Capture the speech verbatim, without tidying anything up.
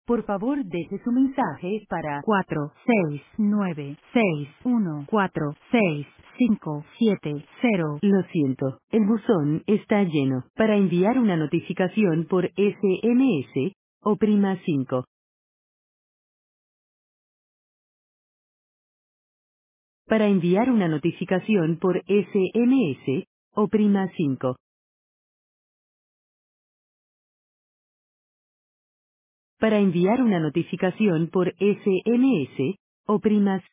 Por favor, deje su mensaje para cuatro seis nueve seis uno cuatro seis cinco siete cero. Lo siento, el buzón está lleno. Para enviar una notificación por S M S, oprima cinco. Para enviar una notificación por S M S, oprima cinco. Para enviar una notificación por S M S, oprima